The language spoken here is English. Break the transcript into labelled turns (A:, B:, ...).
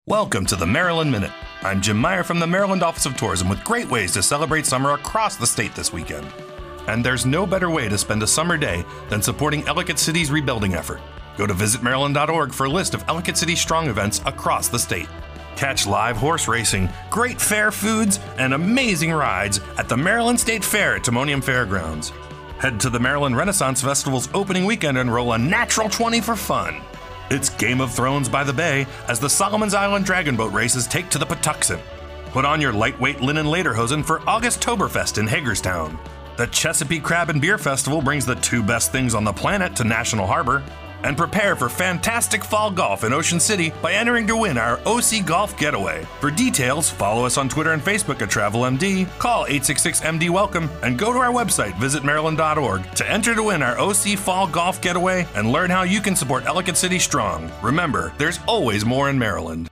A: Welcome to the Maryland Minute. I'm Jim Meyer from the Maryland Office of Tourism with great ways to celebrate summer across the state this weekend. And there's no better way to spend a summer day than supporting Ellicott City's rebuilding effort. Go to visitmaryland.org for a list of Ellicott City Strong events across the state. Catch live horse racing, great fair foods, and amazing rides at the Maryland State Fair at Timonium Fairgrounds. Head to the Maryland Renaissance Festival's opening weekend and roll a natural 20 for fun. It's Game of Thrones by the Bay as the Solomon's Island Dragon Boat races take to the Patuxent. Put on your lightweight linen lederhosen for August-toberfest in Hagerstown. The Chesapeake Crab and Beer Festival brings the two best things on the planet to National Harbor. And prepare for fantastic fall golf in Ocean City by entering to win our OC Golf Getaway. For details, follow us on Twitter and Facebook at TravelMD, call 866-MD-WELCOME, and go to our website, visitmaryland.org, to enter to win our OC Fall Golf Getaway and learn how you can support Ellicott City strong. Remember, there's always more in Maryland.